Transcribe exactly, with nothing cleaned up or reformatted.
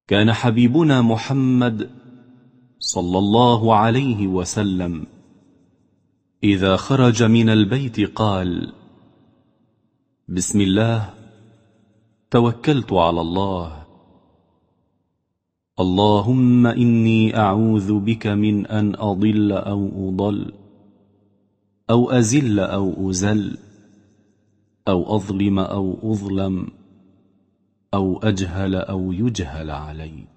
كان حبيبنا محمد صلى الله عليه وسلم إذا خرج من البيت قال: بسم الله توكلت على الله، اللهم إني أعوذ بك من أن أضل أو أضل أو أزل أو أزل أو أظلم أو أظلم أو أجهل أو يجهل علي.